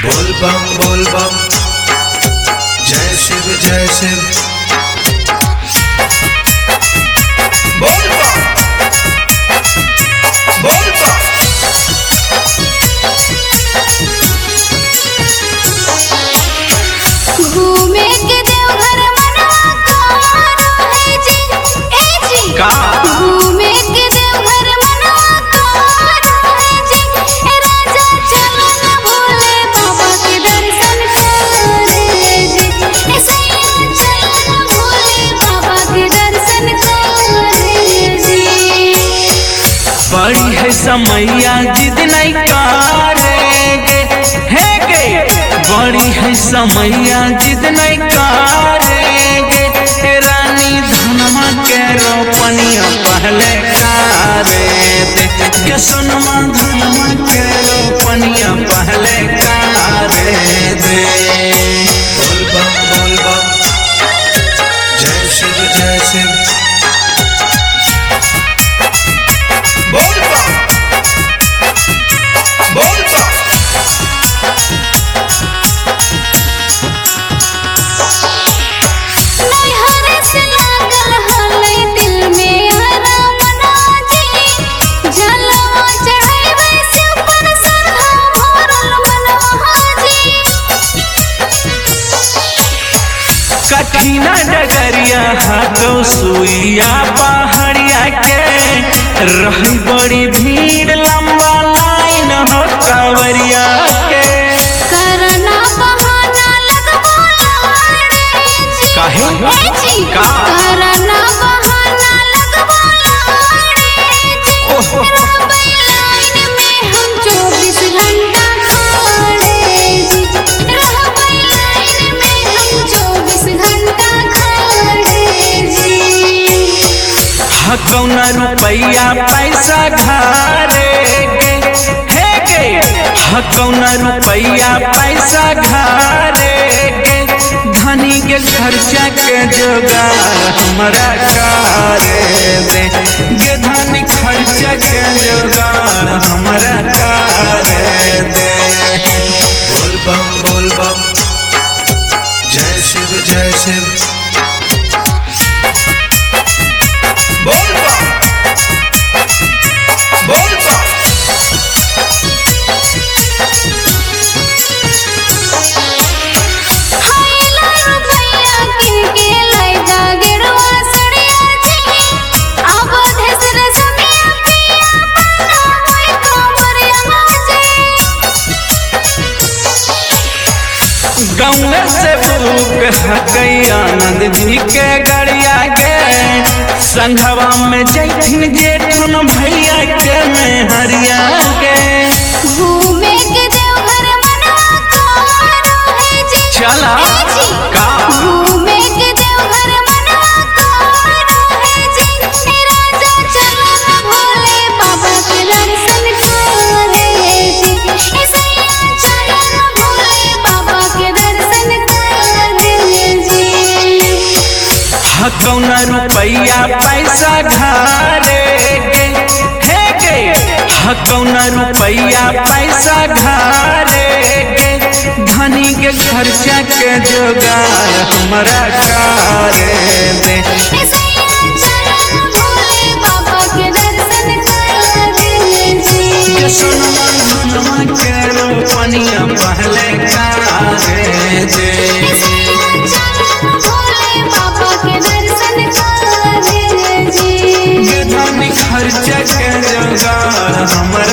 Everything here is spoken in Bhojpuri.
बोल बम जय शिव बोल बम घूमे के देवघर मनवा कौनो है जी ए जी का घूमे के देवघर मनवा कौनो है जी ए राजा चलो ना भोले बाबा के दर्शन करे जी ए सैया चलो ना भोले बाबा के दर्शन करे जी। बड़ी है समैया जिद नहीं करेंगे है गे बड़ी है समैया जिद नहीं करेंगे रानी धनमा के रोपनिया पहले करे दे के सोनमा धनमा के रोपनिया पहले करे दे। बोल बम जय शिव बोल बम नैहर से लागल हलै दिल में आरामना जी जलवा चढ़ाइबै शिव पर श्रद्धा भरल मनवा जी। कठिना डगरिया हाथों सुइया पहाड़िया के रही बड़ी भीड़ लंबा लाइन हो कांवरिया के करना बहाना लगबो लाड़े जी काहे? ए जी का? करना बहाना लगबो लाड़े जी ओहो। रहबै लाइन में हम 24 घंटा खड़े जी रहबै लाइन में हम 24 घंटा खड़े जी। कौना रुपैया पैसा घारे गे हे गे कौना रुपैया पैसा घारे गे धनी के खर्चा के जोगार हमरा करे दे गे धनी खर्चा के जोगार हमरा करे दे। बोल बम जय शिव बोल बम हाइला रुपैया किनके लैजा गेरुआ सड़िया जी अब धसर समिया पिया बना होई कमरिया जी। गाँव से बुक हकई आनंद जी के गड़िया गे संघवा में जैथिन जेठन भैया के में हरिया गे घूमे के देवघर मनवा कौनो है जी चला ए जी का घूमे के देवघर मनवा कौनो है जी ए राजा चलो ना भोले बाबा के दर्शन करे जी ए सैया चलो ना भोले बाबा के दर्शन करे जी। कौना रुपैया पैसा घारे गे हे गे कौना रुपैया पैसा घारे गे धनी के खर्चा के जोगार हमरा करे दे ए सैया चलो ना भोले बाबा के दर्शन करे जी। के सोनमा धनमा के रोपनिया पहले करे दे ए सैया चलो ना भोले बाबा के दर्शन करे जी। गे धनी खर्चा के जोगार हमरा